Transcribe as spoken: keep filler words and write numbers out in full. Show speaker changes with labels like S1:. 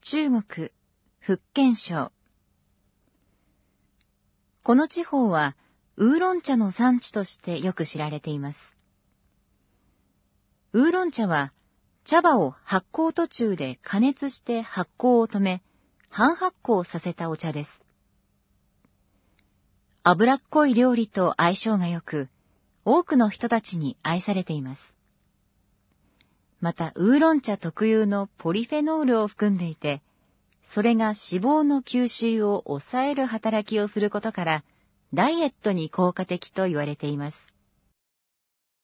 S1: 中国、福建省。この地方はウーロン茶の産地としてよく知られています。ウーロン茶は茶葉を発酵途中で加熱して発酵を止め、半発酵させたお茶です。脂っこい料理と相性が良く、多くの人たちに愛されています。また、ウーロン茶特有のポリフェノールを含んでいて、それが脂肪の吸収を抑える働きをすることから、ダイエットに効果的と言われています。